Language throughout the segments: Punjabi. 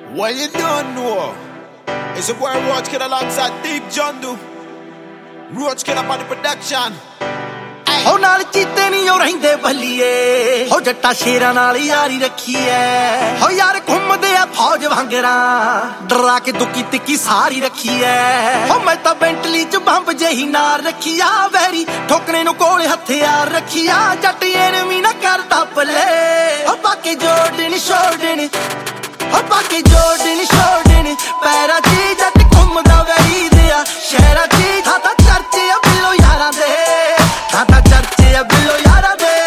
Well, you don't know. It's a boy Roach Kid alongside Deep Jundu. Roach Kid up on the production. ਹੋ ਨਾਲ ਚੀਤੇ ਨਹੀਂ ਉਹ ਰਹਿੰਦੇ ਬੱਲੀਏ ਹੋ ਜੱਟਾ ਸ਼ੇਰਾਂ ਨਾਲ ਯਾਰੀ ਰੱਖੀ ਐ ਹੋ ਯਾਰ ਘੁੰਮਦੇ ਆ ਫੌਜ ਵਾਂਗਰਾਂ ਡਰਾ ਕੇ ਦੁੱਕੀ ਤਿੱਕੀ ਸਾਰੀ ਰੱਖੀ ਐ ਹੋ ਮੈਂ ਤਾਂ ਬੈਂਟਲੀ ਚ ਬੰਬ ਜਿਹੀ ਨਾਲ ਰੱਖੀ ਆ ਵੈਰੀ ਠੋਕਣੇ ਨੂੰ ਕੋਲ ਹਥਿਆਰ ਰੱਖੀ ਆ ਜੱਟ ਐਨਮੀ ਨਾ ਕਰਦਾ ਪੱਲੇ ਹੋ ਬਾਕੀ ਜੋੜਨ ਛੋੜਨ ਹੋ ਬਾਕੀ ਜੋੜਨ ਛੋੜਨ ਪੈਰਾਂ 'ਚ ਜੱਟ ਘੁੰਮਦਾ ਵੈਰੀ ਦੇ ਆ ਸ਼ਹਿਰਾਂ 'ਚ ਥਾਤਾ ਚਰਚੇ ਆ ਬਿੱਲੋ ਯਾਰਾਂ ਦੇ ਥਾਤਾ ਚਰਚੇ ਆ ਬਿੱਲੋ ਯਾਰਾਂ ਦੇ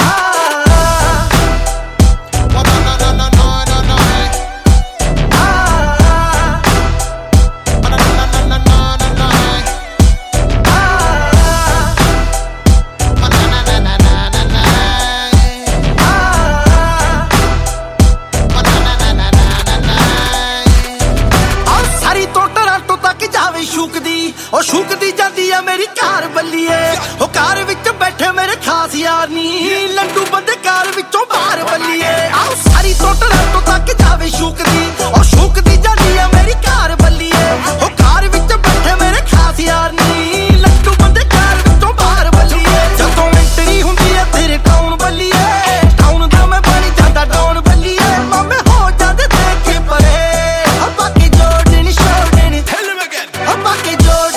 ਉਹ ਸ਼ੂਕਦੀ ਜਾਂਦੀ ਆ ਮੇਰੀ ਕਾਰ ਬੱਲੀਏ ਉਹ ਕਾਰ ਵਿੱਚ ਬੈਠੇ ਮੇਰੇ ਖਾਸ ਯਾਰ ਨੀ ਲੰਡੂ ਬੰਦੇ ਕਾਰ ਵਿੱਚੋਂ ਬਾਹਰ ਬੱਲੀਏ ਆਓ ਸਾਰੀ ਤੋਂ ਟਰਾਂਟੋ ਤੱਕ ਜਾਵੇ ਸ਼ੂਕਦੀ ਉਹ ਸ਼ੂਕਦੀ ਜਾਂਦੀ ਆ ਮੇਰੀ ਕਾਰ ਬੱਲੀਏ ਉਹ ਕਾਰ ਵਿੱਚ ਬੈਠੇ ਮੇਰੇ ਖਾਸ ਯਾਰ ਨੀ ਲੰਡੂ ਬੰਦੇ ਕਾਰ ਵਿੱਚੋਂ ਬਾਹਰ ਬੱਲੀਏ ਜਦੋਂ ਐਂਟਰੀ ਹੁੰਦੀ ਆ ਤੇਰੇ ਟਾਊਨ ਬੱਲੀਏ ਟਾਊਨ ਦਾ ਮੈਂ ਬਣ ਜਾਂਦਾ ਡਾਊਨ ਬੱਲੀਏ ਮਾਮੇ ਹੋ ਜਾਂਦੇ ਦੇਖੇ ਪਰੇ ਆ ਬਾਕੀ ਜੋੜਨ ਛੋੜਨ ਆ ਬਾਕੀ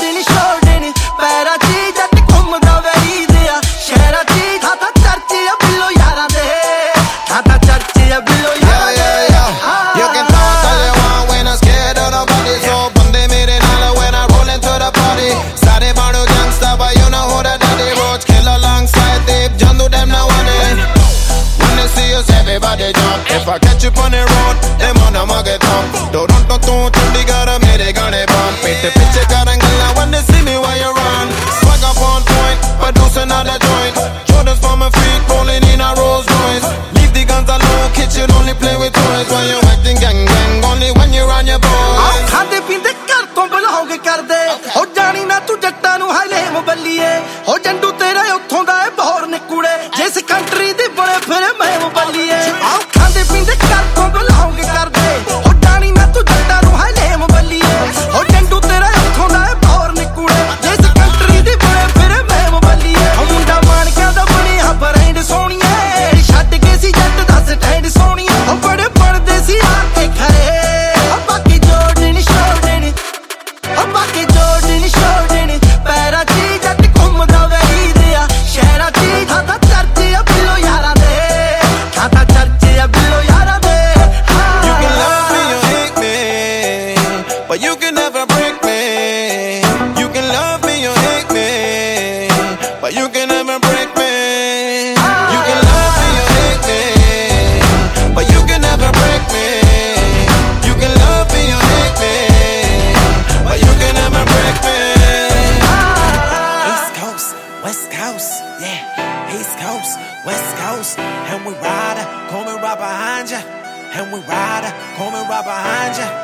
Everybody jump. If I catch you on the road, them on a mugget up. Toronto to Chandigarh, mere gaane bump. Pitte piche karangala when they see me while you run. Swag up on point, produce another joint. Jordans for my feet, rolling in a Rolls Royce. Leave the guns alone, kitchen only play with toys. When you acting gang gang, only when you run your boys. ਖਾਂਦੇ ਪੀਂਦੇ ਘਰ ਤੋਂ ਬਲੌਗ ਕਰਦੇ ਹੋ ਜਾਣੀ ਨਾ ਤੂੰ ਜੱਟਾਂ ਨੂੰ ਹਾਲੇ ਬੱਲੀਏ ਹੋ ਜੰਡੂ ਤੇਰੇ ਉੱਥੋਂ ਦਾ ਏ ਬਹੌਰ ਨਿਕੂੜੇ ਜਿਸ ਕੰਟਰੀ ਦੀ ਬੜੇ ਫਿਰੇ ਮੈਂ ਬੱਲੀਏ ਆਓ ਖਾਂਦੇ ਪੀਂਦੇ ਘਰ ਤੋਂ ਬਲੌਗ ਕਰਦੇ ਹੋ ਜਾਣੀ ਨਾ ਤੂੰ ਜੱਟਾਂ ਨੂੰ ਹਾਲੇ ਬੱਲੀਏ ਹੋ ਜੰਡੂ ਤੇਰੇ ਉੱਥੋਂ ਦਾ ਏ ਬਹੌਰ ਨਿਕੂੜੇ ਜਿਸ ਕੰਟਰੀ ਦੀ ਬੜੇ ਫਿਰੇ ਮੈਂ ਬੱਲੀਏ ਹੋ ਮੁੰਡਾ ਮਾਣਕਿਆਂ ਦਾ ਬਣਿਆ ਬਰੈਂਡ ਸੋਹਣੀਏ ਛੱਡ ਕੇ ਸੀ ਜੱਟ ਦਾ ਸਟੈਂਡ ਸੋਹਣੀਏ ਹੋ ਬੜੇ ਬਣਦੇ ਸੀ ਆ ਕੇ ਖਰੇ ਬਾਕੀ ਜੋੜਨ ਛੋੜਨ ਬਾਕੀ ਜੋੜਨ ਛੋੜਨ ਪੈਰਾਂ 'ਚ ਜੱਟ ਘੁੰਮਦਾ ਵੈਰੀ ਦੇ ਆ ਸ਼ਹਿਰਾਂ 'ਚ ਥਾਤਾ ਚਰਚੇ ਆ ਬਿੱਲੋ ਯਾਰਾਂ ਦੇ ਥਾਤਾ ਚਰਚੇ ਆ ਬਿੱਲੋ ਯਾਰਾਂ ਦੇ You can love me or hate me, but you can never break me. You can love me or hate me, but you can never break me. You can love me or hate me, but you can never break me. You can love me or hate me, but you can never break me. East Coast, West Coast, yeah. East Coast, West Coast, and we ride, come right behind ya. And we ride, come right behind ya.